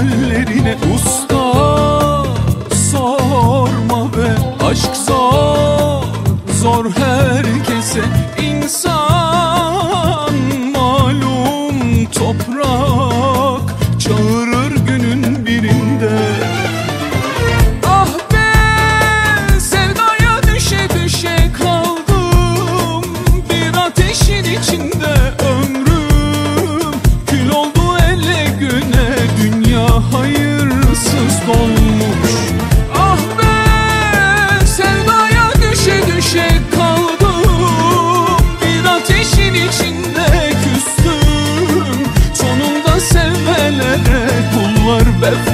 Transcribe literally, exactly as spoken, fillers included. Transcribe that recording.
hallerine usta sorma be. Aşk zor, zor herkese. İnsan malum toprak çağırır günün birinde. Ah be, sevdaya düşe düşe kaldım bir ateşin içinde. Ömrüm kül oldu ele güne, dünya hayırsız dolmuş. Ah be, sevdaya düşe düşe kaldım bir ateşin içinde. Küstüm sonunda sevmelere, kullar be.